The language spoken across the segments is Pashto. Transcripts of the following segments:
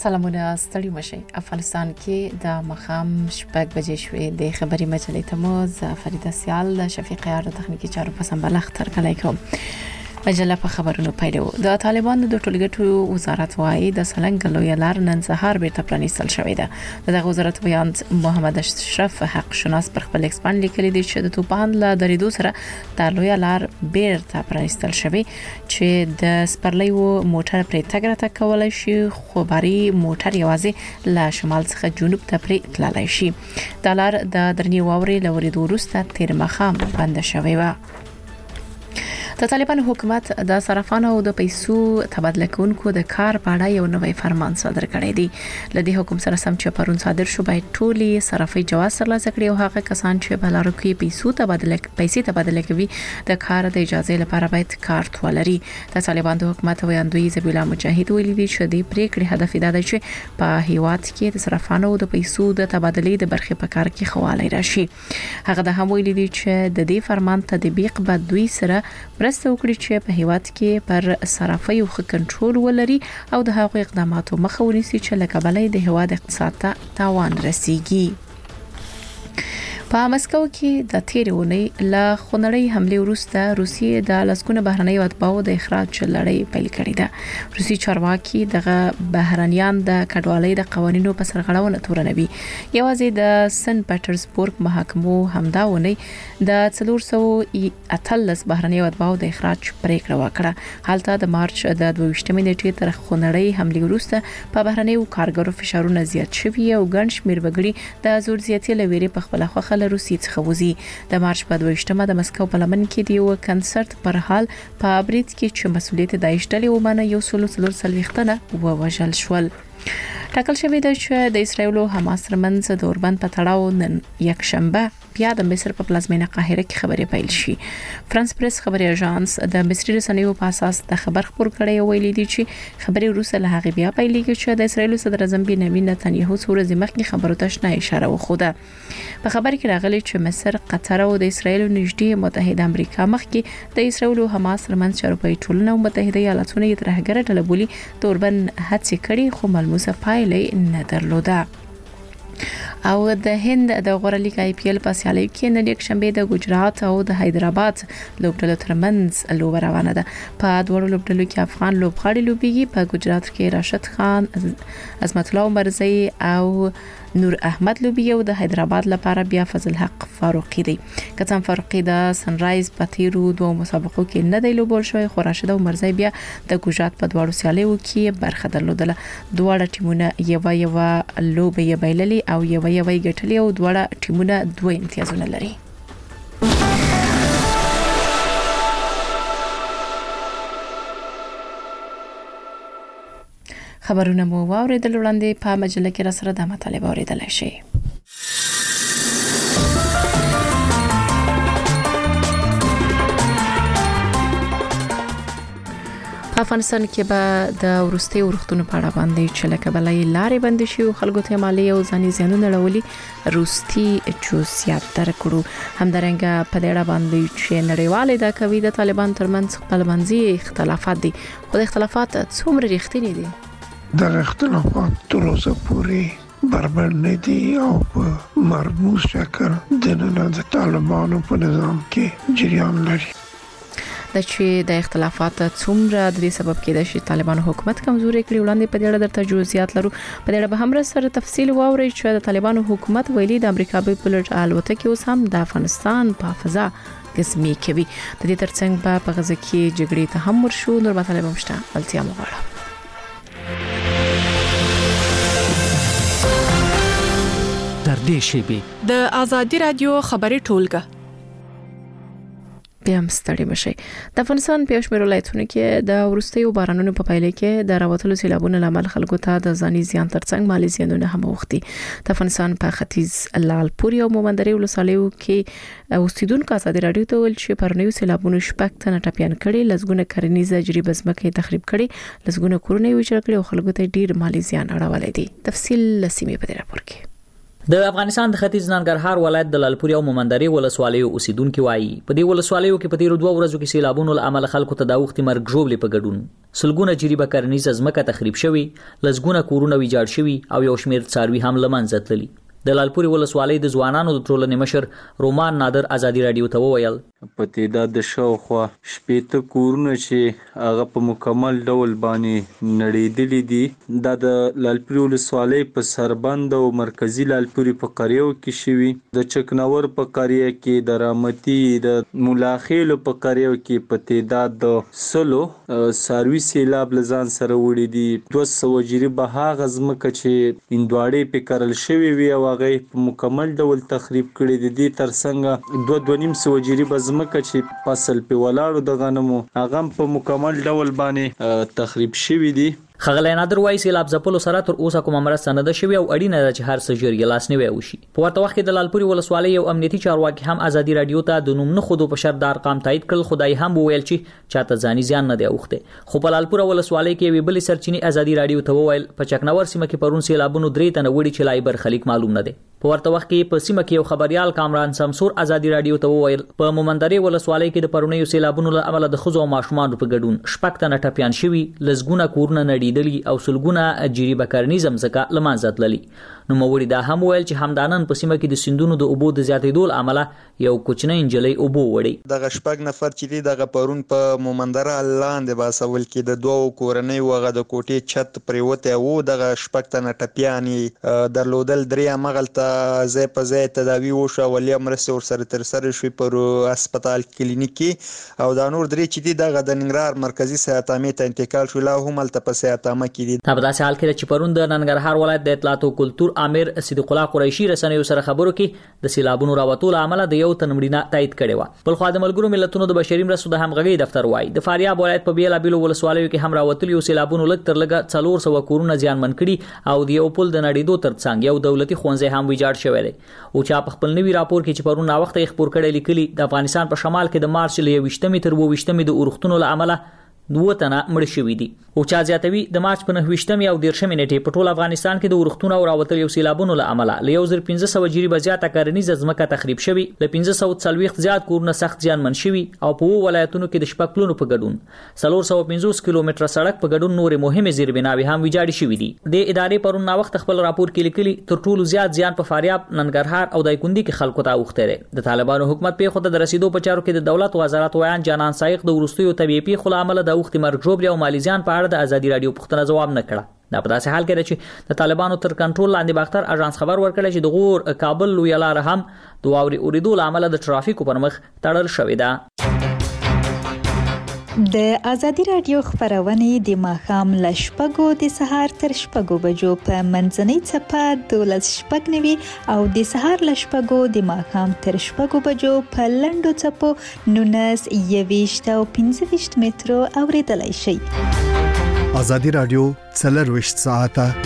سلامونه ستړي مشي. افغانستان کې د مخام شپږ بجې شوې د خبري مجلې ته مو فريده سیال د شفیق یار تخنیکی چارو په سمبالښت ترکلای کوم. مجله په خبرونو پیلو د طالبانو د ټولګټو وزارت وايي د سلنګ لوی لار نن سهار بیرته پرانیستل شوې ده. د وزارت بیان محمد اشرف حق شناس پر خپل ایکسپاند لیکلي دي چې د توپان له درېدو سره د لوی لار بیرته پرانیستل شوې چې د سپرلیو موټر پرې تګ راته کولای شي، خو باري موټر یوازې له شمال څخه جنوب ته پرې تللی شي. د لار د درنی واوري لوري وروسته تیر مخام بند شوې و. د طالبانو حکومت د صرافانو او د پیسو تبادله کوونکو د کار په اړه یو نوی فرمان صادر کړی دی. لدې حکم سره سم چې پرون صادر شو، باید ټولي صرافي جواز ترلاسه کړي او هغه کسان چې په لارو کې پیسې تبادله کوي د کار د اجازه لپاره باید کارت ولري. د طالبانو حکومت ویاندوی زبیلا مجاهد ویلي دی چې د پریکړې هدف دا دی چې په هیواد کې د صرافانو او د پیسو د تبادلې د برخې په کار کې خواله راشي. هغه د هم ویلي دی چې د دې فرمان تطبیق به دوی سره مرسته وکړي چې په هیواد کې پر صرافي او کنټرول ولري او د هغو اقداماتو مخه ونیسي چې له کبله د هیواد اقتصاد ته تاوان رسیږي. په مسکو کې د تیرونې له خونړۍ حمله وروسته روسیې د لسګونه بهرنۍ اتباعو د اخراج لړۍ پیل کړې ده. روسي چارواکي دغه بهرنیان د کډوالۍ د قوانینو په سرغړونه تورنوي. یوازې د سن پټرزبورګ محکمو همداونی د 418 بهرنۍ اتباعو د اخراج پریکړه وکړه. حالته د مارچ د 22 نیټې تر خونړۍ حمله وروسته په بهرنیو کارګرو فشارونه زیات شوي او ګڼ شمېر وګړي د زور زیاتې لويري په خپل خوخه روسي څخه وځي. د مارچ په 22مه د مسکو په لمن کې د یو کنسرت پر حال په برید کې چې مسؤلیت داعش ډلې ومنه یو سلو څلويختنه ووژل شول. ټاکل شوی دی چې د اسرایل او حماس ترمنځ د اوربند په تړاو نن یکشنبه بیا د مصر په پلازمینه قاهره کې خبرې پیل شي. فرانس پریس خبري اژانس د مصري رسنیو په اساس د خبر خبر کړي ویلي دي چې خبري روسه له هغه بیا پیلېږي چې د اسرایل صدر اعظم بنیامین نتنیاهو څو مخکې خبرو ته شنه اشاره وخوده. په خبر کې راغلي چې مصر، قطر او د اسرایل نږدې متحده امریکا مخکې د اسرایل او حماس ترمنځ چارپای ټولنه او متحده ایالاتونه یې ترهګره ډله بولي توربن هڅې کړي، خو ملموسه پایلې نه درلوده. او د هند د غورلیګ آی پی ایل په سیالۍ کې نن یکشنبه د ګجرات او د حیدرآباد لوبډلو ترمنځ لوبه روانه ده. په دوه لوبډلو کې افغان لوبغاړي لوبيږي. په ګجرات کې راشد خان، عظمت الله عمرزی او نور احمد لوبي او د حیدرآباد لپاره بیا فضل حق فاروقي دی. کتم فاروقي د سنرایز په تیرو دوه مسابقو کې نه دی لوبول شوی، خو راشد عمرزی بیا د ګجرات په دوه سیالیو کې برخه درلودله. دوه ټیمونه یو لوبه بایللي او یو ګټلي او دوه ټیمونه 2 امتیازونه لري. خبرونه مو واوریدل. وړاندې په مجله کې را سره د مطالبه اوریدل شي. افغانستان کې به د ورستي ورختونو په اړه باندې چې لکه بلای لارې بند شي او خلکو ته مالی او ځاني زیانونه راولي روستي جزئیات درکړو. همدارنګه په دې اړه باندې چې نړیوال د کوي د طالبان ترمنځ خپل منځي اختلافات دي، خو د اختلافات څومره رښتینی دي؟ د اختلافات تر اوسه پورې برابر نه دي او په مرموز شکل د طالبانو په نظام کې جریان لري. د چې د اختلافات څومره د دې سبب کېدای شي طالبانو حکومت کمزوري کړي. وړاندې په دې اړه درته جزئیات لرو. په دې اړه به هم سره تفصیل واوري چې د طالبانو حکومت ویلي د امریکا په پلوټ الوتکې اوس هم د افغانستان په فضا قسمي کوي. د دې ترڅنګ په غزه کې جګړې ته هم ورشو. نور مطالب هم شته، التیا مغواړه. در دې شیبه د ازادي رادیو خبري ټولګه بیا هم ستړي مشي. د افغانستان په شمېر ولایتونو کې د ورستیو بارانونو په پایله کې د راوتلو سیلابونو لامل خلکو ته د ځاني زیان ترڅنګ مالی زیانونه هم اوختي. د افغانستان په ختیځ لعلپوري او مومندري ولسوالیو کې اوسیدونکو ازادي رادیو ته ویل چې پرنیو سیلابونو شپږ تنه ټپيان کړي، لزګونه کرنیزه جریبه ځمکې تخریب کړي، لزګونه کورونه ویجاړ کړي او خلکو ته ډیر مالی زیان اړولې دي. تفصیل لسیمه په دې راپور کې. د افغانستان د ختیځ ننګرهار ولایت د لالپورې او مومندرې ولسوالیو اوسیدونکو وایي په دې ولسوالیو کې په تیرو 2 ورځو کې سیلابونو له امله خلکو ته د وختي مرګ ژوبلې په ګډون سلګونه جریبه کرنیزه ځمکه تخریب شوی، لزګونه کورونه ویجاړ شوی او یو شمېر څاروي هم له منځه تللي. د لالپورې ولسوالۍ د ځوانانو د ټولنې مشر رومان نادر ازادي رادیو ته وویل په تعداد د شاوخوا 80 کورونه چې هغه په مکمل ډول باندې نړېدلي دي دا د لالپورې ولسوالۍ په سربند او مرکزی لالپورې په قریو کې شوي، د چکنور په قریه کې، د رامتي، د مولاخیلو په قریو کې په تعداد د 100 ساروي سیلاب لزان سره وړي دي. 200 جریبه هغه ځمکه چې اندواړې په کرل شوی وي او هغه په مکمل ډول تخریب کړي دي. ترڅنګ 2.5 جریبه ځمکه چې فصل په ولاړو د غنمو هغه په مکمل ډول باندې تخریب شوی دي. خغلی نادر وایي سیلاب ځپلو سره تر اوسه کومه مرسته نه ده شوې او اړینه ده چې هر څه ژر یې لاسنیوی وشي. په ورته وخت کې د لالپورې ولسوالۍ یو امنیتي چارواکي هم ازادي رادیو ته د نوم نه خودو په شرط د ارقام تایید کړل، خدای هم وویل چې چاته ځاني زیان نه دی اوخته. خو په لالپور ولسوالۍ کې یوې بلې سرچینې ازادي رادیو ته وویل په چکنور سیمه کې پرون سیلابونو 3 تنه وړي چې لای برخلیک معلوم نه دی. په ورته وخت کې په سیمه کې یو خبريال کامران سمسور ازادي رادیو ته وویل په مومندرې ولسوالۍ کې د پرونیو سیلابونو له امله د خزو او ماشومان په ګډون شپږ تنه ټپيان شوي، لزګونه کورونه نړیدلي او سلګونه جریبه کرنیزه ځمکه له منځه تللي. نو موړي دا هم ویل چې همدانن په سیمه کې د سیندونو د اوبو د زیاتېدو له امله یو کوچنی انجلۍ اوبو وړي. دغه شپږ نفر چې دي دغه پرون په مومندره لاندې باسول کې د دوه کورنۍ وغه د کوټې چت پریوته وو. دغه شپږ تنه ټپيانې درلودل، درې مغلته زې په زې تداوی وشو، ولیا مرسته ورسره تر سره شوی پر هسپتال کلینیکي او دا نور درې چې دي دغه د ننګرهار مرکزی صحت عامه ته انتقال شو، لا هم تل په صحت عامه کې دي. په داسې حال کې چې پرون د ننګرهار ولایت د اطلاعات او کلتور امیر صدیق الله قریشي رسنیو سره خبرو کې د سیلابونو راوتلو عمل د یو تنمړینه تایید کړي و. بل خو د ملګرو ملتونو د بشري مرستو د همغږي دفتر وایي د فاریاب ولایت په بیلابیلو ولسوالیو کې هم راوتلي سیلابونو لږ تر لږه 400 کورونه زیانمن کړي او د یو پل د نړیدو ترڅنګ یو دولتي ښوونځی هم ویجاړ شوی دی. او چې په خپل نوي راپور کې چې پرون وخت یې خبر کړی لیکلي د افغانستان په شمال کې د مارچ ل 28 تر 22 د اورښتونو له امله 2 تنه مړ شوي دي. او چا زیاتوي د مارچ په 29 او 13 نیټې په ټول افغانستان کې د اورښتونو او راوتلو سیلابونو له امله ل 1500 جریبه زیاته کرنیزه ځمکه تخریب شوی، ل 540 زیات کورونه سخت زیانمن شوي او په ولایتونو کې د شپږ پلونو په ګډون 450 کیلومتره سړک په ګډون نور مهمه زیربناوي هم ویجاړ شوي دي. د ادارې پرون وخت خپل راپور کې لیکلي تر ټولو زیات زیان په فاریاب، ننګرهار او دایکندي کې خلکو ته اوخته دي. د طالبانو حکومت په خود د رسیدو په چارو کې د دولت وزارت ویان جانان سایق د ورستیو طبيعي پیښو عمله د اوخت مرګ جوړ او مالیزیان په اړه د ازادي رادیو پوښتنه جواب نه کړه. دا په داسې حال کې چې د طالبانو تر کنټرول لاندې باختر اژانس خبر ورکړی چې د غور کابل لوی لار هم د واوري اوریدو عمله د ټرافیکو پر مخ تړل شوې ده. د ازادي رادیو خبرونه د ماښام ل 8:00 د سهار تر 8:00 بجو په منځنۍ چپه 12:09 او د سهار ل 8:00 د ماښام تر 8:00 بجو په لنډو چپو 19 او 15 مترو اوریدلای شي. ازادي رادیو 24 ساعته.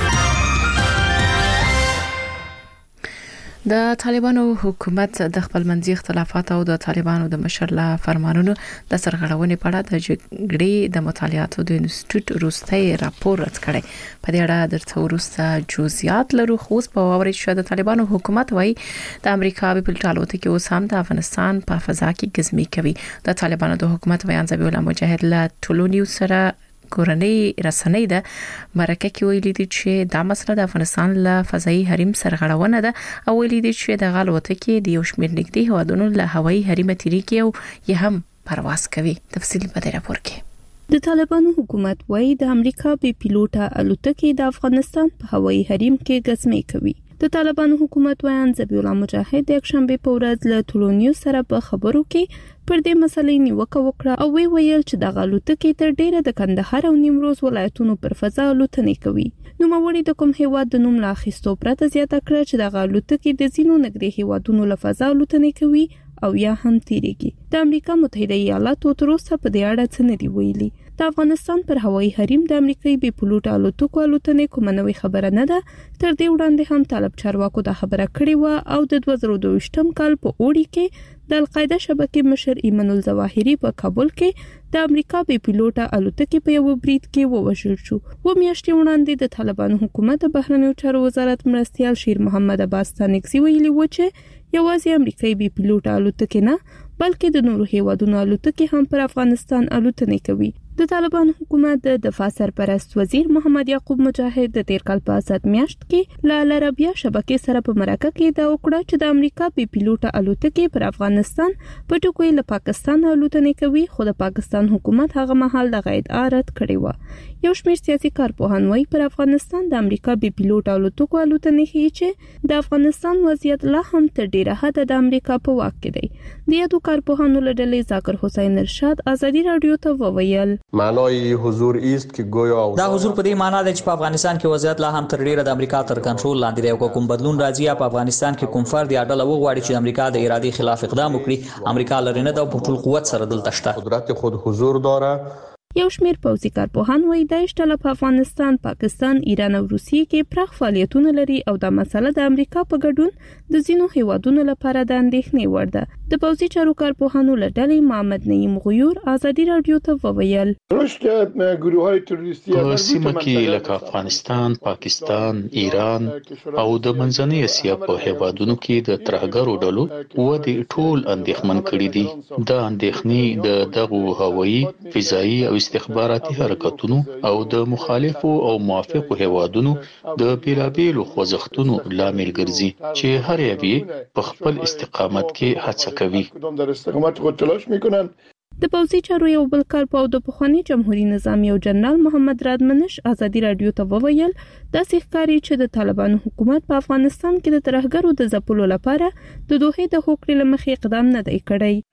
د طالبانو حکومت د خپل منځي اختلافات او د طالبانو د مشر له فرمانونو د سرغړونې په اړه د جګړې د مطالعاتو د انسټیټیوټ روستي راپور رد کړي. په دې اړه درته ورسته جزئیات لرو. خو په واوري شو د طالبانو حکومت وایي د امریکا په پلټالوته کې اوس هم د افغانستان په فضا کې ګزمي کوي. د طالبانو د حکومت ویان ذبیح الله مجاهد له ټولونیو سره کورنۍ رسنۍ ده مرکه کې ویلي دي چې دا مسله د افغانستان له فضایي حریم سرغړونه ده او ویلي دي چې د غالوته کې د یو شمېر نږدې هوادونو له هوایي حریم تیریږي او یې هم پرواز کوي. تفصیل په دې راپور کې. د طالبانو حکومت وایي د امریکا بې پیلوټه الوتکې د افغانستان په هوایي حریم کې ګزمې کوي. د طالبانو حکومت ویان ذبیح الله مجاهد د یکشنبه په ورځ له ټولونیو سره په خبرو کې پر دې مسلې نیوکه وکړه او ویل چې د الوتکې تر ډیره د کندهار او نیمروز ولایتونو پر فضا الوتنې کوي. نو موړي د کوم هیواد د نوم لا اخیستو پرته زیاته کړه چې د الوتکې د زینو نګري هیوادونو له فضا الوتنې کوي او یا هم تیریږي. د امریکا متحده ایالاتو تر اوسه په دې اړه څه نه دی ویلي. د افغانستان پر هوایي حریم د امریکای بې پیلوټه الوتکو الوتنې کومه نوې خبره نه ده. تر دې وړاندې هم طالب چارواکو دا خبره کړې و او د 2022 کال په اوړي کې د القاعده شبکې مشر ایمن الظواهری په کابل کې د امریکا بي پيلوټه الوتکې په یو برید کې ووژل شو. و میاشتې وړاندې د طالبانو حکومت د بهرنیو چارو وزارت مرستیال شیر محمد عباس تانکزي ویلي و چې یوازې امریکایي بي پيلوټه الوتکې نه بلکې د نورو هیوادونو الوتکې هم پر افغانستان الوتنې کوي. د طالبان حکومت د دفاع سرپرست وزیر محمد یعقوب مجاهد د تیر کال په آزاد میاشت کې له العربیه شبکې سره په مرکه کې دا وکړه چې د امریکا بي پيلوټه الوتکې پر افغانستان په ټکوي له پاکستان الوتنې کوي، خو د پاکستان حکومت هغه مهال د ادعا رد کړې و. یو شمېر سیاسي کارپوهان وايي پر افغانستان د امریکا بي پيلوټه الوتکو الوتنې ښيي چې د افغانستان وضعیت لا هم تر ډیره حد د امریکا په واک کې دی. د یادو کارپوهانو له ډلې ذاکر حسین ارشاد ازادي رادیو ته وویل معنای حضور است که گویا دا حضور په دې معنی ده چې په افغانستان کې وضعیت لا هم تر ډیره د امریکا تر کنټرول لاندې دی او کوم بدلون راځي په افغانستان کې کوم فرد یا ډله وغواړي چې د امریکا د ارادې خلاف اقدام وکړي، امریکا لري نه د په قوت سره دلته شته قدرت خود حضور داره. یو شمېر پوځي کارپوهان وايي داعش ډله په افغانستان، پاکستان، ایران او روسیې کې پراخ فعالیتونه لري او دا مسله د امریکا په ګډون د ځینو هیوادونو لپاره د اندېښنې وړ ده. د پوځي چارو کارپوهانو له ډلې محمد نعیم غیور ازادي رادیو ته وویل په سیمه کې لکه افغانستان، پاکستان، ایران او د منځنۍ اسیا په هیوادونو کې د ترهګرو ډلو ودې ټول اندېښمن کړي دي. دا اندېښنې د دغو هوایي، فضایي او استخباراتي حرکتونو او د مخالفو او موافقو هیوادونو د بیلابیلو خوځښتونو لامل ګرځي چې هر یو په خپل استقامت کې هڅه کوي. د پوځي چارو یو بل کارپوه د پخوانی جمهوریت نظام یو جنرال محمد رادمنش ازادي رادیو ته وویل دا ښکاري چې د طالبانو حکومت په افغانستان کې د ترهګرو د ځپلو لپاره د دوحې د هوکړې لمخې اقدام نه دی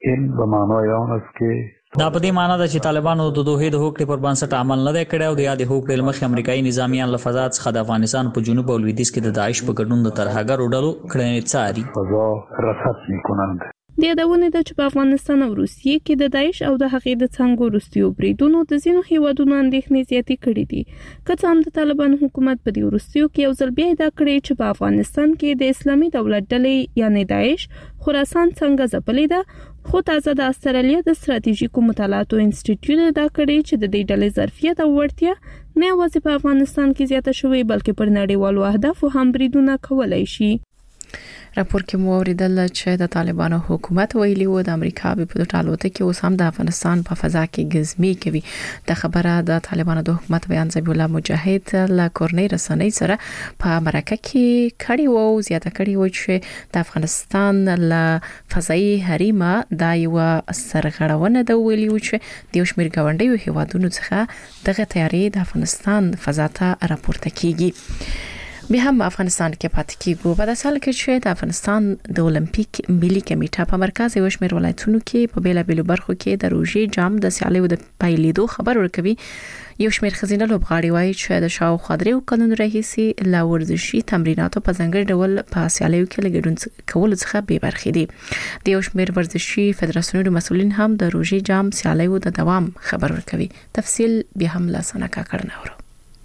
کړی. دا په دې معنی ده چې طالبانو د دوحې د هوکړې پر بنسټ عمل نه دی کړی او د یادې هوکړې له مخې امریکایي نظامیان له فضا څخه د افغانستان په جنوب او لویدیځ کې د داعش په ګډون د ترهګرو ډلو کړنې څاري. د یادونه ده چې په افغانستان او روسیې کې د داعش او د هغې د څنګهو وروستیو بریدونو د ځینو هیوادونو اندېښنې زیاتې کړې دي. که څه هم د طالبانو حکومت په دې وروستیو کې یو ځل بیا ادعا کړې چې په افغانستان کې د اسلامي دولت ډلې یعنې داعش خراسان څنګه ځپلې ده، خو تازه د استرالیا د ستراتیژیکو مطالعاتو انسټیټیوټ ادعا کړې چې د دې ډلې ظرفیت او وړتیا نه یوازې په افغانستان کې زیاته شوې بلکې پر نړیوالو اهدافو هم بریدونه کولای شي. راپور کې مو اوریدل چې د طالبانو حکومت ویلي و د امریکا بي پيلوټه الوتکې اوس هم د افغانستان په فضا کې ګزمي کوي. د خبره د طالبانو د حکومت بیان ذبیح الله مجاهد له کورنۍ رسنۍ سره په مرکه کې کړي وو زیاته کړي و چې د افغانستان له فضایي حریم د یو سرغړونه د ویلي و چې د یو شمېر ګاونډیو هیوادونو څخه دغه تیاری د افغانستان فضا ته راپورته کیږي. بیا هم افغانستان کې پاتې کیږو. په داسې حال کې چې د افغانستان د اولمپیک ملي کمیټه په مرکز یو شمېر ولایتونو کې په بیلابیلو برخو کې د روژې جام د سیالیو د پیلېدو خبر ورکوي. یو شمېر ښځینه لوبغاړي وایي چې د شاوخوا 3 کلونو راهیسې لا ورزشي تمریناتو په ځانګړي ډول په سیالیو کې لګډون کول څخه بې برخې دي. د یو شمېر ورزشي فدراسیونونو مسؤلین هم د روژې جام سیالیو د دوام خبر ورکوي. تفصیل بیا هم لا سنکا کړنه ورو.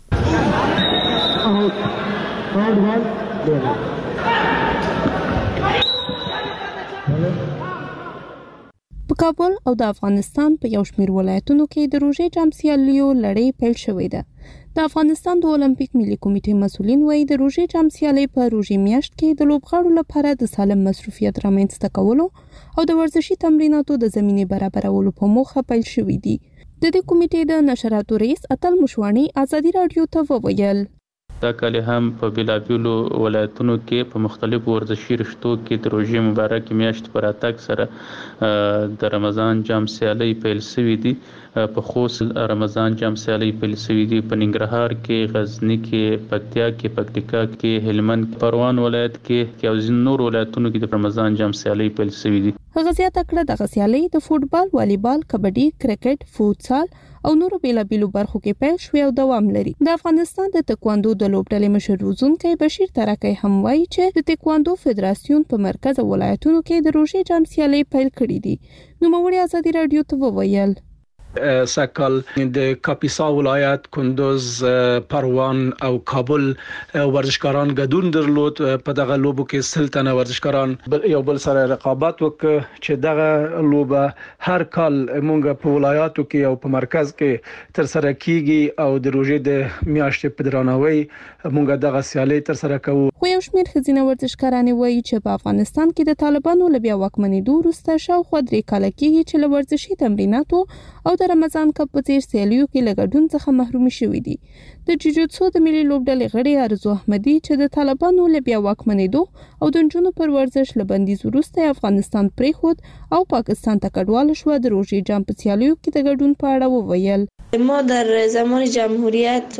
په کابل او د افغانستان په یو شمېر ولایتونو کې د روژې جام سیالیو لړۍ پیل شوې ده. د افغانستان د اولمپیک ملي کمیټې مسؤلین وایي د روژې جام سیالۍ په روژې میاشت کې د لوبغاړو لپاره د سالم مصروفیت رامنځته کولو او د ورزشي تمریناتو د زمینې برابرولو په موخه پیل شوې دي. د دې کمیټې د نشراتو رئیس اتل مشوانی ازادي رادیو ته وویل دا کال هم په بلابیلو ولایتونو کې په مختلفو ورزشي رشتو کې د روژې مبارک میاشت پر اتاک سره د رمضان جام سیالۍ پیل شوې دي. په خوست رمضان جام سیالۍ پیل شوې دي. په ننګرهار کې، غزنی کې، پکتیا کې، پکتیکا کې، هلمند، پروان ولایت کې او ځینو نور ولایتونو کې د رمضان جام سیالۍ پیل شوې دي. هغه زیاته کړه دغه سیالۍ د فوټبال، والیبال، کبډي، کرکټ، فوتسال او نورو بیلابیلو برخو کې پیل شوې او دوام لري. د افغانستان د تکواندو د لوبډلې مشر روزونکی بشیر ترکی هم وایي چې د تکواندو فدراسیون په مرکز ولایتونو کې د روژې جام سیالۍ پیل کړې دي. نو موږ ازادي رادیو ته وویل سکل د کاپیسا ولایت، کندوز، پروان او کابل ورزشکاران ګډون درلود. په دغه لوبو کې 100 تنه ورزشکاران یو بل سره رقابت وکړ چې دغه لوبه هر کال مونږ په ولایاتو کې او په مرکز کې تر سره کیږي او د روزې د میاشتې په درناوي مونږ دغه سیالي تر سره کوو. خو یو شمېر ښځینه ورزشکاران وایي چې په افغانستان کې د طالبانو له بیا واکمنېدو وروسته شاوخوا 3 کاله کېږي چې له ورزشي تمریناتو او د رمضان کپ په څیر سیالیو کې له ګډون څخه محروم شوي دي. د جوجوتسو د ملي لوبډلې غړي ارزو احمدي چې د طالبانو له بیا واکمنېدو او د نجونو پر ورزش له بندیز وروسته افغانستان پریښود او پاکستان ته کډواله شوه، د روژې جام په سیالیو کې د ګډون په اړه وویل. ما در زمان جمهوریت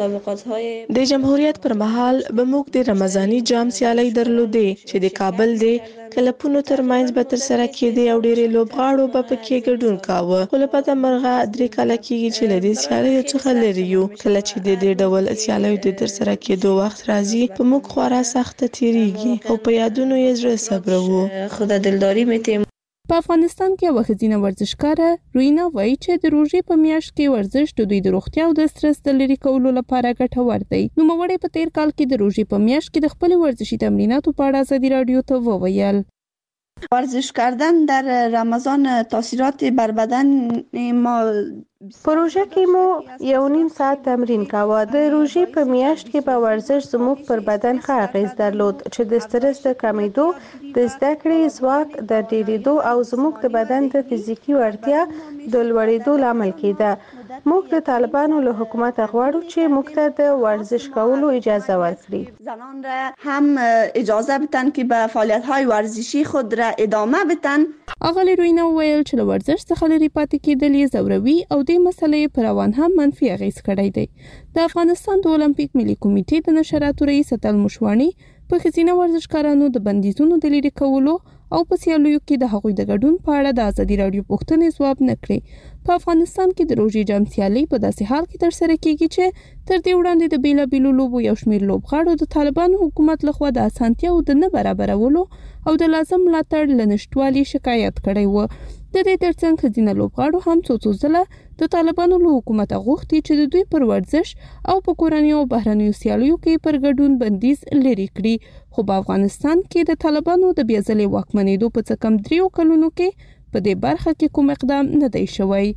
د جمهوریت پر مهال به موږ د رمضاني جام سیالۍ درلودې چې د کابل د کلپونو ترمنځ به تر سره کېدې او ډېرې لوبغاړو به پکې ګډون کاوه. خو له بده مرغه 3 کاله کېږي چې له دې سیالیو څخه لرې یو. کله چې د دې ډول سیالیو د تر سره کېدو وخت راځي په موږ خورا سخته تېرېږي او په یادونو یې زړه صبروو. خدا دلداري مې په افغانستان کې یوه ښځینه ورزشکاره روینا وایي چې د روژې په میاشت کې ورزش د دوی د روغتیا او د سترس د لرې کولو لپاره ګټور دی. نوموړې په تیر کال کې د روژې په میاشت کې د خپل ورزشي تمریناتو په اړه ازادي رادیو ته وویل. ورزش کردن در رمضان تاثیرات بر بدن ما پروژه کې مو 1.5 ساعت تمرین کاوه. د روژې په میاشت کې په ورزش زموږ پر بدن ښه اغیز درلود چې د سترس د کمیدو، د زده کړې ځواک د ډیریدو او زموږ د بدن د فزیکي وړتیا د لوړېدو لامل کېده. موږ د طالبانو له حکومت غواړو چې موږ ته د ورزش کولو اجازه ورکړي. زنان را هم اجازه بدن که به فعالیت‌های ورزشی خود را ادامه بدن. اغلی روینا ویل چې له ورزش څخه لرې پاتې کېدل یې ځوروي او دې مسلې پر روان هم منفي اغیز کړی دی. د افغانستان د اولمپیک ملي کمیټې د نشراتو رئیس اتل مشوانی په ښځینه ورزشکارانو د بندیزونو د لرې کولو او په سیالیو کې د هغوی د ګډون په اړه د ازادي راډیو پوښتنې ځواب نه کړې. په افغانستان کې د روژې جام سیالۍ په داسې حال کې ترسره کېږي چې تر دې وړاندې د بیلابیلو لوبو یو شمېر لوبغاړو د طالبانو حکومت لخوا د اسانتیاو د نه برابرولو او د لازم ملاتړ له نشتوالي شکایت کړی و. د دې ترڅنګ ښځینه لوبغاړو هم څو ځله د طالبانو له حکومت غوښتي چې د دوی پر ورزش او په کورنیو او بهرنیو سیالیو کې پر ګډون بندیز لرې کړي. خو په افغانستان کې د طالبانو د بیا ځلې واکمنېدو په څه کم 3 کلونو کې په دې برخه کې کوم اقدام نه دی شوی.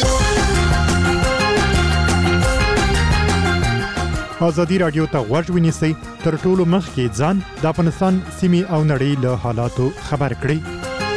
ازادي راډیو ته غوږ ونیسئ، تر ټولو مخکې ځان د افغانستان سیمې او نړۍ له حالاتو خبر کړئ.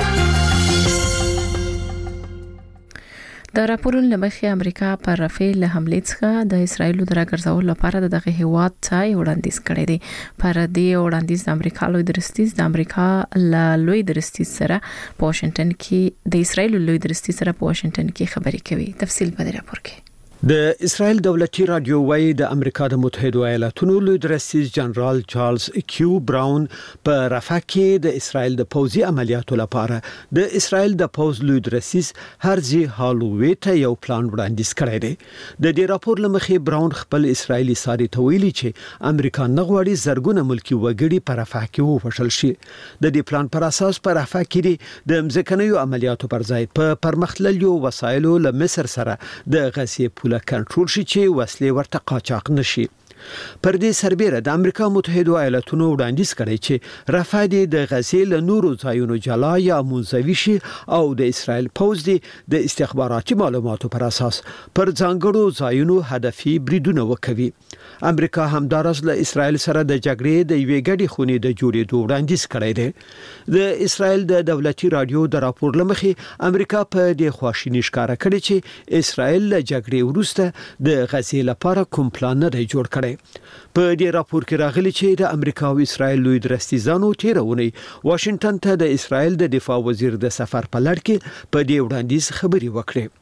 د راپورونو لمخې امریکا پر رافیل حملې څخه د اسرایل د راګرځولو لپاره دغه هیواد ته وړاندیز کړی دی. پر دې وړاندیز د امریکا لوی درستیز د امریکا لوی درستیز سره په واشنگټن کې د اسرایل لوی درستیز سره په واشنگټن کې خبرې کوي. تفصیل په دې راپور کې. د اسرائیل دولتي رادیو وايي د امریکا د متحده ایالاتونو لوی درستیز جنرال چارلز کیو براون په رفح کې د اسرائیل د پوځي عملیاتو لپاره د اسرائیل د پوځ لوی درستیز هرزي هالووی ته یو پلان وړاندیز کړی دی. د دې راپور لمخې براون خپل اسرائیلي ساري ته ویلي چې امریکا نه غواړي زرګونه ملکی وګړي په رفح کې ووژل شي. د دې پلان پر اساس په رفح کې د مځکنیو عملیاتو پر ځای په پرمختللو وسایلو له مصر سره د غزې له کنټرول شي چې وسلې ورته قاچاق نشي. پر دې سربېره د امریکا متحده ایالاتونو وړاندیز کړی چې رفح د غزې له نورو ځایونو جلا یا منزوي شي او د اسرائیل پوځ د استخباراتي معلوماتو پر اساس پر ځانګړو ځایونو هدفي بریدونه وکوي. امریکا همدارس له اسرائیل سره د جګړې د یوې ګډې خونې د جوړېدو وړاندیز کړی دی. د اسرائیل د دولتي رادیو د راپور لمخې امریکا په دې خواشینی ښکارا کړې چې اسرائیل له جګړې وروسته د غزې لپاره کوم پلان نه دی جوړ کړی. په دې راپور کې راغلي چې د امریکا او اسرائیل لوی درستیزانو تیرونی واشنگټن ته د اسرائیل د دفاع وزیر د سفر په لړ کې په دې وړاندیز خبري وکړي.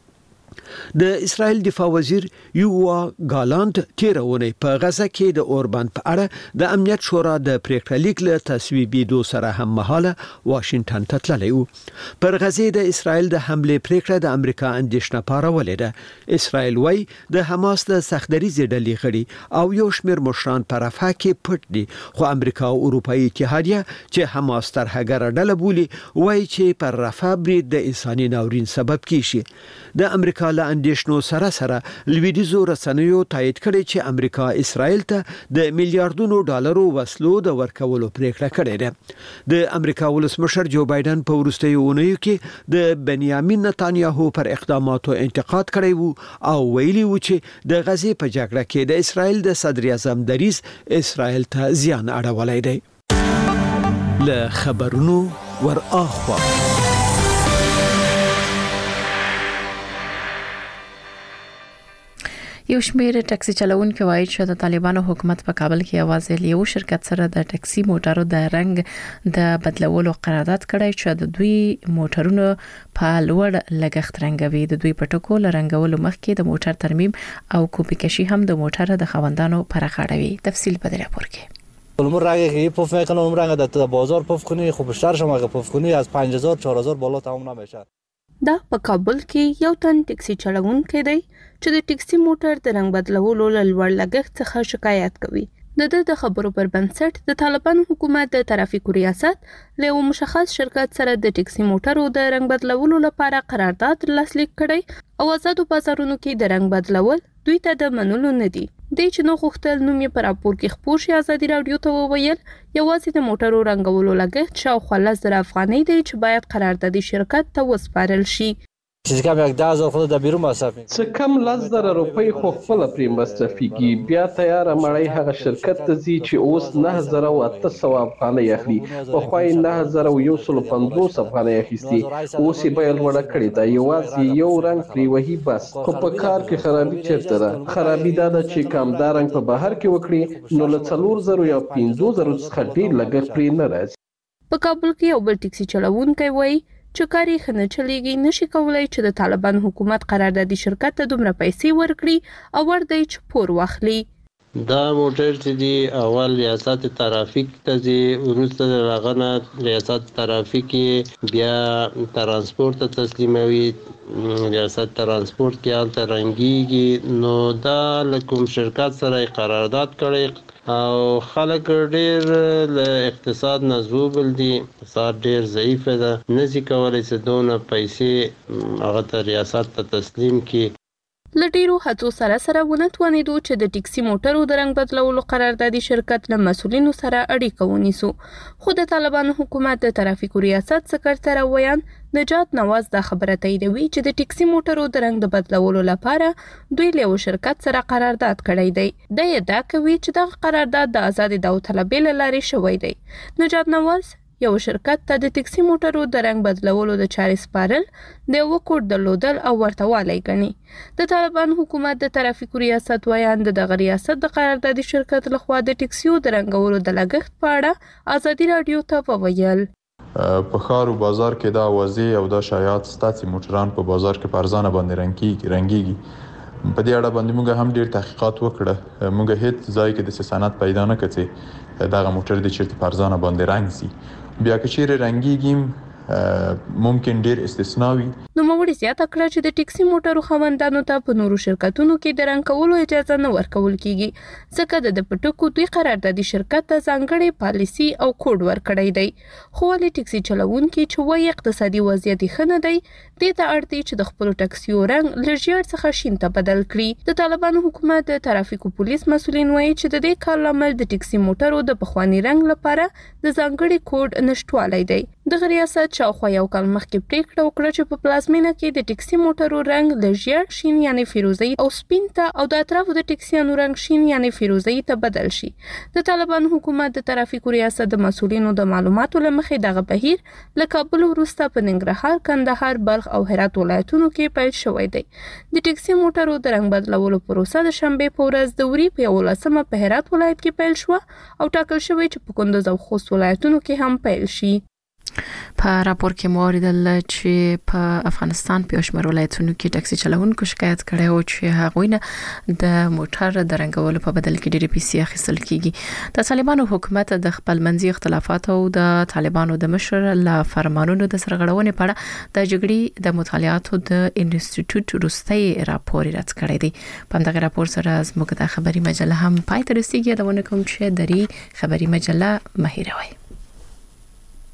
د اسرائیل دفاع وزیر یووا ګالانت تیرونی په غزه کې د اوربند په اړه د امنیت شورا د پریکړه لیک له تصویبېدو سره هم مهاله واشنگټن ته تللی و. پر غزه د اسرائیل د حمله پریکړه د امریکا اندېښنه پارولې ده. اسرائیل وايي د حماس د سختدریزې ډلې غړي او یو شمېر مشران په رفح کې پټ دي، خو امریکا او اروپאי اتحادیه چې حماس ترهګره ډله بولي وايي چې پر رفح برید د انساني ناورین سبب کیږي. د امریکا له اندیشنو سره لویدیزو رسنیو تایید کړي چې امریکا اسرائیل ته د میلیارډونو ډالرو وسلو د ورکولو پریکړه کړې ده. د امریکا ولسمشر جو بایدن په وروستیو اونیو کې د بنیامین نتانیاهو پر اقداماتو انتقاد کړی وو او ویلي وو چې د غزې په جګړه کې د اسرائیل د صدر اعظم دریځ اسرائیل ته زیان اړولی دی. له خبرونو ور اخوا یو شمېر ټاکسي چلوونکي وایي چې د طالبانو حکومت په کابل کې یوازې یو شرکت سره د ټاکسي موټرو د رنګ د بدلولو قرارداد کړی چې د دوی موټرونو په لوړ لګښت رنګوي. د دوی په ټکو له رنګولو مخکې د موټر ترمیم او کپی کشي هم د موټر د خاوندانو پرخاړوي. تفصیل په دې راپور کې الامور رنگ پف میکنه اون رنگ در بازار پف کنی خب بیشتر شما اگه پف کنی از 5000 4000 بالا تمام نمیشه. دا په کابل کې یو تن ټاکسي چلوونکی دی چې د ټاکسي موټر د رنګ بدلولو لوړ لګښت څخه شکایت کوي. د خبرو پر بنسټ د طالبانو حکومت د ترافیکو ریاست له مشخص شرکت سره د ټاکسي موټرو د رنګ بدلولو لپاره قرارداد لاسلیک کړی او آزادو بازارونو کې د رنګ بدلول دوی ته د منلو نه دي. د چې نو غوښتل نوم یې پر راپور کې خپور شي. ازادي رادیو ته وویل یوازې د موټرو رنګولو لګښت شاوخوا 10,000 افغانۍ دی چې باید قراردادي شرکت ته وسپارل شي. چیزی کم 10,000 خود در بیرون مصرف څه کم 10,000 روپۍ خو خپل پرې مصرفيږي. بیا تیار مړی هغه شرکت ته ځي چې اوس 9,800 افغانۍ اخلي. په خوای 9,150 افغانۍ اخیستي. اوس یې بیل وړه کړی دا یوازې یو رنګ پرې وهي بس. خو په کار کې خرابي چیرته ده؟ خرابي دا ده چې کامدار رنګ په بهر کې وکړي نو له 4,000 یا 5,000 څخه ډیر لګښت پرې نه راځي. په کابل کې یو بل ټاکسي چلوونکی وایي چې کاری خنه چلیږي نشي کولای چې د طالبان حکومت قراردادي شرکت ته دومره پیسې ورکړي او ورته چې پور واخلي. دا موټر چې دی اول ریاست ترافیک ته دی ورسته راغنه ریاست ترافیک بیا ترانسپورت ته تسلیموي. ریاست ترانسپورت کې حالت رنګيږي نو دا لکم شرکت سره قرارداد کړي او خلک ډیر له اقتصاد نزوبل دي. اقتصاد ډیر ضعیف ده نزي کولای چې دونه پیسې هغه ته ریاست ته تسلیم کړي. لټیرو هڅو سره ونتوانیدو چې د ټاکسي موټرو د رنګ بدلولو قراردادي شرکت له مسولینو سره اړیکه ونیسو. خو د طالبانو حکومت د ترافیکو ریاست سکرتر ویان نجات نواز دا خبره تاییدوي چې د ټاکسي موټرو د رنګ د بدلولو لپاره دوی له شرکت سره قرارداد کړی دی. د ادعا کوي چې دا قرارداد د آزاد داوطلبۍ لارې شوی دی. نجات نواز یو شرکت ته د ټاکسي موټرو د رنګ بدلولو د چارې سپارل د یو کوډ درلودل او ورته والی ګڼي. د طالبان حکومت د ترافیکو ریاست ویان د دغه ریاست د قراردادي شرکت لخوا د ټاکسیو د رنګولو د لګښت په اړه ازادي رادیو ته وویل. په ښار او بازار کې دا واضح او دا شایعات ستاسو موټران په بازار کې په ارزانه باندې رنګيږي. په دې اړه باندې موږ هم ډیر تحقیقات وکړه. موږ هیڅ ځای کې د سند پیدا نه کړی دا موټر د چیرته په ارزانه باندې رنګ سي. بیا که چیرې رنګيږي ممکن ډیر استثناوي. نو موږ زیاته کړه چې د ټاکسي موټرو خاوندانو ته په نورو شرکتونو کې د رنګ کولو اجازه نه ورکول کیږي ځکه د پټکو دوی قراردادي شرکت ته ځانګړي پالیسي او کوډ ورکړی دی. خو ولې ټاکسي چلوونکي چې وایي اقتصادي وضعیت ښه نه دی دې ته اړ دي چې د خپل ټاکسیو رنګ له ژیړ څخه شین ته بدل کړي. د طالبانو حکومت د ترافیکو پولیس مسؤلین وایي چې د دې کار لامل د ټاکسي موټرو د پخوانی رنګ لپاره د ځانګړي کوډ نشټوالی دی. د ریاست شاوخوا یو کال مخکې پریکړه وکړه چې په پلازمینه کې د ټاکسي موټرو رنګ له ژیړ شین یعنی فیروزي او سپین ته او د اطرافو د ټاکسیانو رنګ شین یعنی فیروزي ته بدل شي. د طالبان حکومت د ترافیکو ریاست د مسؤلینو د معلوماتو لمخې دغه بهیر له کابل وروسته په ننګرهار، کندهار، بلخ او هرات ولایتونو کې پیل شوی دی. د ټاکسي موټرو د رنګ بدلولو پروسه د شنبه په ورځ د وری په 11مه په هرات ولایت کې پیل شو او ټاکل شوی چې په کندوز او خوست ولایتونو کې هم پیل شي. په راپور کې مو اوریدل چې په افغانستان په شمېر ولایتونو کې ټاکسي چلوونکو شکایت کړی او چې هغوی نه د موټر د رنګولو په بدل کې ډېرې پیسې اخیستل کیږي. د طالبانو حکومت د خپل منځي اختلافات او د طالبانو د مشر له فرمانونو د سرغړونې په اړه د جګړې د مطالعاتو د انسټیټیوټ وروستي راپور رد کړی دی. په دغه راپور سره زموږ د خبري مجله هم پای ته رسیدي. دا ونه کوم چې دري خبري مجله مهیروي.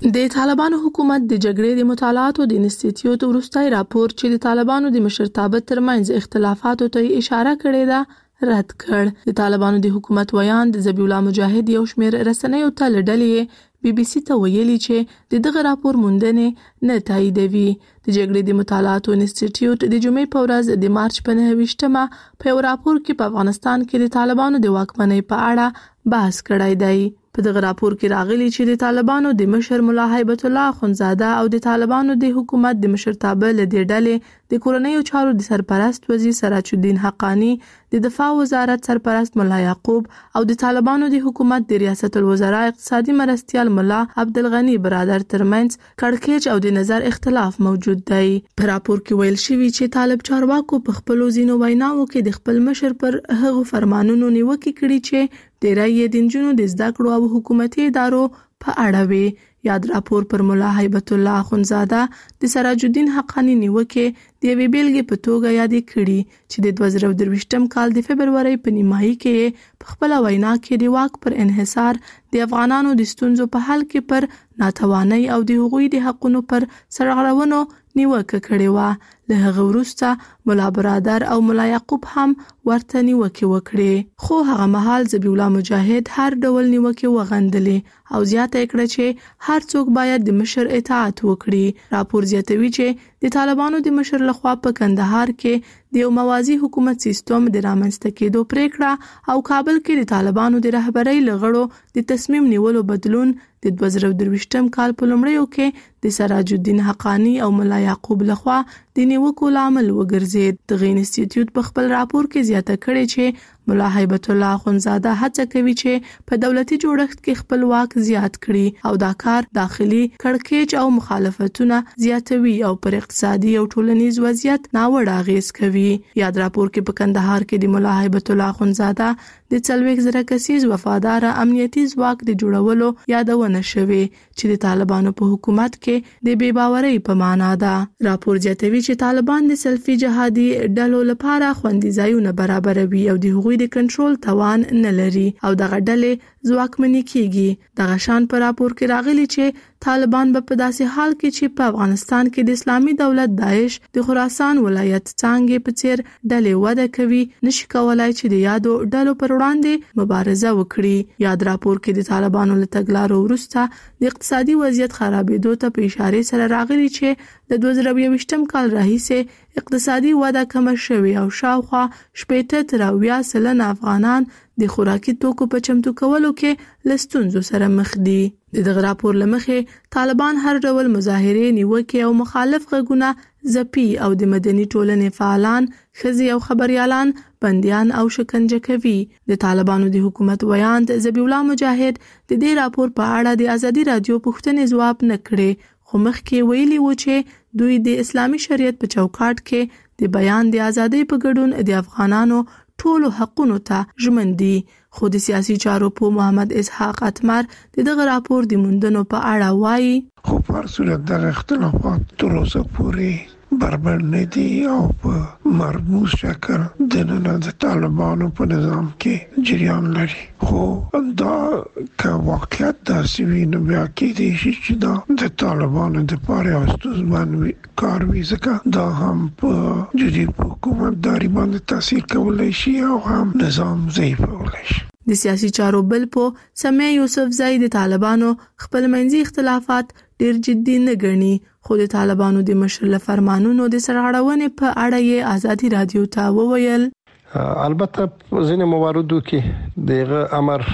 د طالبانو حکومت د جګړې د مطالعاتو د انسټیټیوټ وروستي راپور چې د طالبانو د مشرتابه ترمنځ اختلافاتو ته اشاره کړې ده رد کړ. د طالبانو د حکومت ویان د ذبیح الله مجاهد یو شمېر رسنیو ته لړلې BBC ته ویلي چې دغه راپور موندنې نه تاییدوي. د جګړې د مطالعاتو انسټیټیوټ د جمعې په ورځ د مارچ په 9 په یو راپور کې په افغانستان کې د طالبانو د واکمنۍ په اړه بحث کړی دی. په دغه راپور کې راغلي چې د طالبانو د مشر ملا هیبت الله اخونزاده او د طالبانو د حکومت د مشرتابه له دې ډلې د کورنیو چارو د سرپرست وزیر سراج الدین حقانی، د دفاع وزارت سرپرست ملا یعقوب او د طالبانو د حکومت د ریاست الوزرا اقتصادي مرستیال ملا عبدالغنی برادر ترمنځ کړکېچ او د نظر اختلاف موجود دی. په راپور کې ویل شوی چې طالب چارواکو په خپل ځینو ویناوو کې د خپل مشر پر هغو فرمانونو نیوکه کړې چې ډیری یې د نجونو د زده کړو او حکومتي ادارو په اړه وی. یاد راپور پر ملا هیبت الله اخونزاده د سراج الدین حقانی نیوکه د یوې بیلګې په توګه یادې کړي چې د 2023 کال د فبرورۍ په نیمایي کې په خپل وینا کې د واک پر انحصار د افغانانو د ستونزو په حل کې پر ناتوانۍ او د هغوی د حقونو پر سرغړونو نیوکه کړې و. له هغه وروسته ملا برادر او ملا یعقوب هم ورته نیوکه وکړې، خو هغه مهال ذبیح الله مجاهد هر ډول نیوکه وغندلې او زیاته کړه چې هر څوک باید د مشر اطاعت وکړي. راپور زیاتوي چې د طالبانو د مشر لخوا په کندهار کې د یو موازی حکومت سیستم د رامنځته کېدو پریکړه او کابل کې د طالبانو د رهبرۍ لغړو د تصمیم نیولو بدلون د 2023 کال په لومړیو کې د سراج الدین حقانی او ملا یعقوب لخوا د نیوکو لامل وګرځید. دغه انسټیټیوټ په خپل راپور کې زیاته کړې چې ملا هیبت الله اخونزاده هڅه کوي چې په دولتي جوړښت کې خپل واک زیات کړي او دا کار داخلي کړکېچ او مخالفتونه زیاتوي او پر اقتصادي او ټولنیز وضعیت ناوړه اغیز کوي. یاد راپور کې په کندهار کې د ملا هیبت الله اخونزاده د 40,000 کسیز وفادار امنیتي ځواک د جوړولو یادونه شوې چې د طالبانو په حکومت کې د بې باورۍ په معنا ده. راپور زیاتوي چې طالبان د سلفي جهادي ډلو لپاره خوندي ځایونه برابروي او د هغوی د کنټرول توان نه لري او دغه ډلې ځواکمنې کیږي. دغه شان په راپور کې راغلي چې طالبان په داسې حال کې چې په افغانستان کې د اسلامي دولت داعش د خراسان ولایت څنګه په څیر ډلې وده کوي نشي کولای چې د یادو ډلو پر وړاندې مبارزه وکړي. یاد راپور کې د طالبانو له تګلارو وروسته د اقتصادي وضعیت خرابېدو ته په اشاره سره راغلي چې د 2022 کال راهیسې اقتصادي وده کم شوې او شاوخوا 80% افغانان د خوراکي توکو په چمتو کولو کې لستونزو سره مخ دي. دغه راپور لمخې طالبان هر ډول مظاهرې، نیوکې او مخالف غږونه ځپي او د مدني ټولنې فعالان، ښځې او خبريالان بنديان او شکنجه کوي. د طالبانو د حکومت ویان ذبیح الله مجاهد د دې راپور په اړه د ازادي رادیو پوښتنې ځواب نه کړې، خو مخکې ویلي و چې دوی د اسلامي شریعت په چوکاټ کې د بیان د ازادۍ په ګډون د افغانانو ټولو حقونو ته ژمن دي. خو د سیاسي چارو په محمد اسحاق اتمر دغه راپور د موندنو په اړه وایي خو په صورت د اختلافات تر اوسه پورې برابر نه دي او په مرموز شکل د نن د طالبانو په نظام کې جریان لري. خو دا که واقعیت داسې وي نو بیا کېدای شي چې دا د طالبانو د پاره ستونزمن کار وي، ځکه دا هم په جدي حکومتداري باندې تاثیر کولی شي او هم نظام ضعیفولی شي. د سیاسي چارو بل په سمیع یوسفزئی د طالبانو خپل منځي اختلافات ډیر جدي نه ګڼي، خو د طالبانو د مشر له فرمانونو د سرغړونې په اړه یې ازادي رادیو ته وویل. البته ځینې مواردو کې دغه امر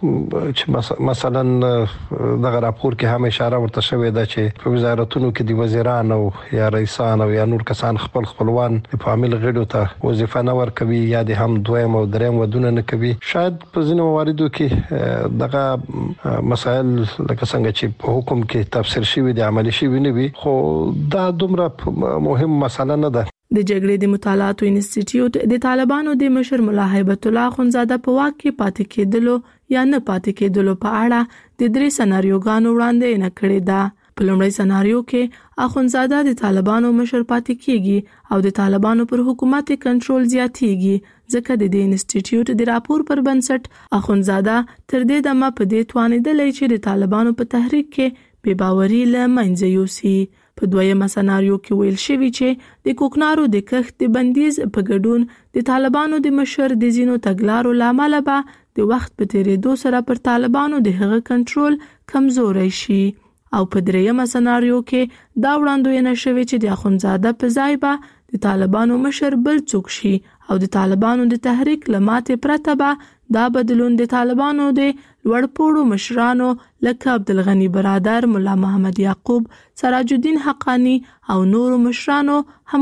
چې مثلا دغه راپور کې هم اشاره ورته شوې ده چې په وزارتونو کې د وزیران او یا رئیسان او یا نور کسان خپلوان په عامل غړو ته وظیفه نه ورکوي یا د هم دویم او دریم ودونه نه کوي. شاید په ځینې مواردو کې دغه مسائل لکه څنګه چې په حکم کې تفسیر شوی دي عملي شوی نه وي، خو دا دومره مهم مسله نه ده. د جګړې د مطالعاتو انسټیټیوټ د طالبانو د مشر ملا هیبت الله اخونزاده په واک کې پاتې کېدلو یا نه پاتې کېدلو په اړه د 3 سناریوګانو وړاندې کړې ده. په لومړی سناریو کې اخونزاده د طالبانو مشر پاتې کیږي او د طالبانو پر حکومت کنټرول زیاتیږي، ځکه د دې انسټیټیوټ د راپور پر بنسټ اخونزاده تر دې دمه په دې توانیدلې چې د طالبانو په تحریک کې بې باوري له منځه یوسي. په دویمه سناریو کې ویل شوی چې د کوکنارو د کښت د بندیز په ګډون د طالبانو د مشر د زینو تګلارو لامل به د وخت په تیریدو سره پر طالبانو د هغه کنټرول کمزوري شي. او په دریمه سناریو کې دا وړاندوینه شوې چې د اخونزاده په ځای به د طالبانو مشر بل څوک شي او د طالبانو د تحریک لماتې پرته به دا بدلون د طالبانو د لوړپوړو مشرانو لکه عبدالغنی برادر، مولا محمد یعقوب، سراج الدین حقانی او نورو مشرانو هم